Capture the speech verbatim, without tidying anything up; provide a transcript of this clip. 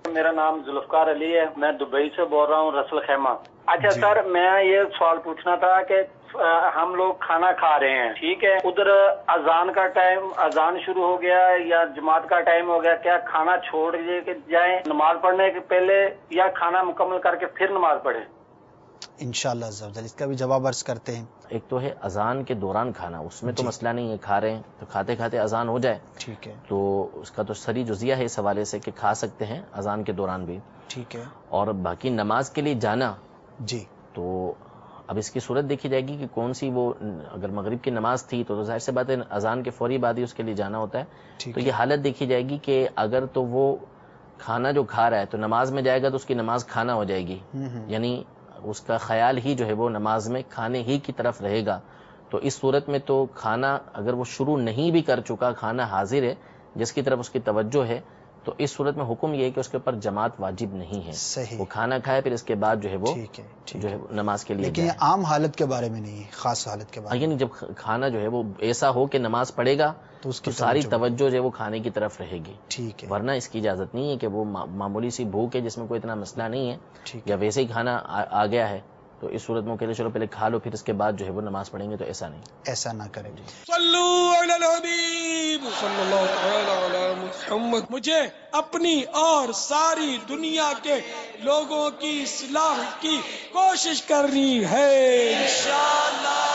میرا نام ذوالفقار علی ہے، میں دبئی سے بول رہا ہوں، رسل خیمہ۔ اچھا سر، میں یہ سوال پوچھنا تھا کہ ہم لوگ کھانا کھا رہے ہیں، ٹھیک ہے، ادھر اذان کا ٹائم، اذان شروع ہو گیا یا جماعت کا ٹائم ہو گیا، کیا کھانا چھوڑ دیے کہ جائیں نماز پڑھنے کے پہلے، یا کھانا مکمل کر کے پھر نماز پڑھیں؟ انشاءاللہ عز و جل اس کا بھی جواب عرض کرتے ہیں۔ ایک تو ہے اذان کے دوران کھانا، اس میں تو جی مسئلہ نہیں ہے، کھا رہے ہیں تو کھاتے کھاتے اذان ہو جائے ٹھیک ہے، تو اس کا تو سری جزیہ ہے اس حوالے سے کہ کھا سکتے ہیں اذان کے دوران بھی۔ ٹھیک ہے اور باقی نماز کے لیے جانا، جی تو اب اس کی صورت دیکھی جائے گی کہ کون سی، وہ اگر مغرب کی نماز تھی تو ظاہر سی بات ہے اذان کے فوری بعد ہی اس کے لیے جانا ہوتا ہے، ٹھیک تو ہے یہ حالت دیکھی جائے گی کہ اگر تو وہ کھانا جو کھا رہا ہے تو نماز میں جائے گا تو اس کی نماز کھانا ہو جائے گی، ہوں ہوں یعنی اس کا خیال ہی جو ہے وہ نماز میں کھانے ہی کی طرف رہے گا۔ تو اس صورت میں تو کھانا اگر وہ شروع نہیں بھی کر چکا، کھانا حاضر ہے جس کی طرف اس کی توجہ ہے، تو اس صورت میں حکم یہ ہے کہ اس کے اوپر جماعت واجب نہیں ہے، صحیح، وہ کھانا کھائے پھر اس کے بعد جو ہے وہ ٹھیک ہے ٹھیک جو ہے ہے، نماز کے لیے لیکن جائے۔ یہ عام حالت کے بارے میں نہیں ہے، خاص حالت کے بارے میں، یعنی جب کھانا جو ہے وہ ایسا ہو کہ نماز پڑھے گا تو اس تو کی ساری توجہ توجہ جو ہے وہ کھانے کی طرف رہے گی، ٹھیک ہے ورنہ اس کی اجازت نہیں ہے کہ وہ معمولی سی بھوک ہے جس میں کوئی اتنا مسئلہ نہیں ہے، ٹھیک یا ہے، ویسے ہی کھانا آ گیا ہے تو اس صورت میں کہتے چلو پہلے کھا لو پھر اس کے بعد جو ہے وہ نماز پڑھیں گے، تو ایسا نہیں۔ ایسا نہ کریں۔ صلو علی الحبیب صلی اللہ تعالی علی محمد۔ مجھے اپنی اور ساری دنیا کے لوگوں کی اصلاح کی کوشش کرنی ہے انشاءاللہ۔